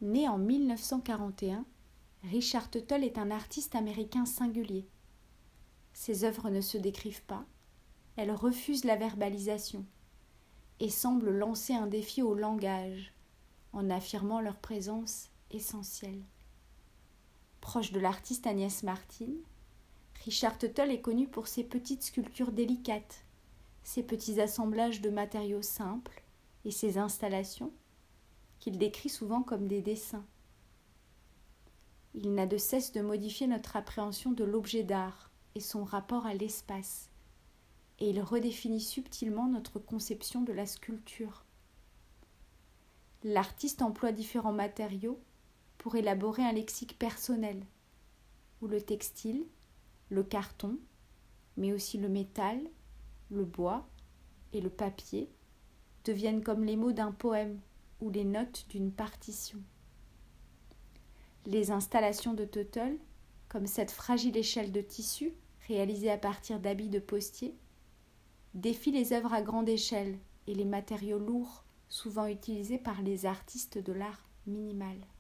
Né en 1941, Richard Tuttle est un artiste américain singulier. Ses œuvres ne se décrivent pas, elles refusent la verbalisation et semblent lancer un défi au langage en affirmant leur présence essentielle. Proche de l'artiste Agnès Martin, Richard Tuttle est connu pour ses petites sculptures délicates, ses petits assemblages de matériaux simples et ses installations, qu'il décrit souvent comme des dessins. Il n'a de cesse de modifier notre appréhension de l'objet d'art et son rapport à l'espace, et il redéfinit subtilement notre conception de la sculpture. L'artiste emploie différents matériaux pour élaborer un lexique personnel, où le textile, le carton, mais aussi le métal, le bois et le papier deviennent comme les mots d'un poème ou les notes d'une partition. Les installations de Tuttle, comme cette fragile échelle de tissu réalisée à partir d'habits de postier, défient les œuvres à grande échelle et les matériaux lourds souvent utilisés par les artistes de l'art minimal.